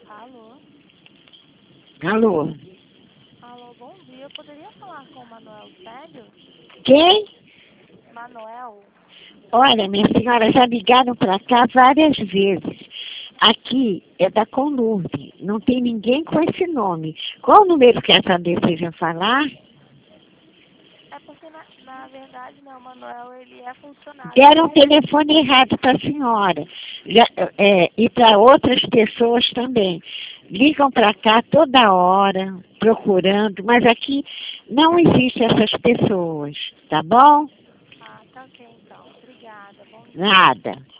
Alô? Alô? Alô, bom dia. Eu poderia falar com o Manuel Célio? Quem? Manuel? Olha, minha senhora, já ligaram para cá várias vezes. Aqui é da Conurb, não tem ninguém com esse nome. Qual o número que essa deseja falar? É porque, na verdade, né, o Manuel, ele é funcionário. Deram um telefone errado para a senhora. E para outras pessoas também. Ligam para cá toda hora, procurando, mas aqui não existem essas pessoas, tá bom? Ah, tá ok, então. Obrigada. Bom dia. Nada.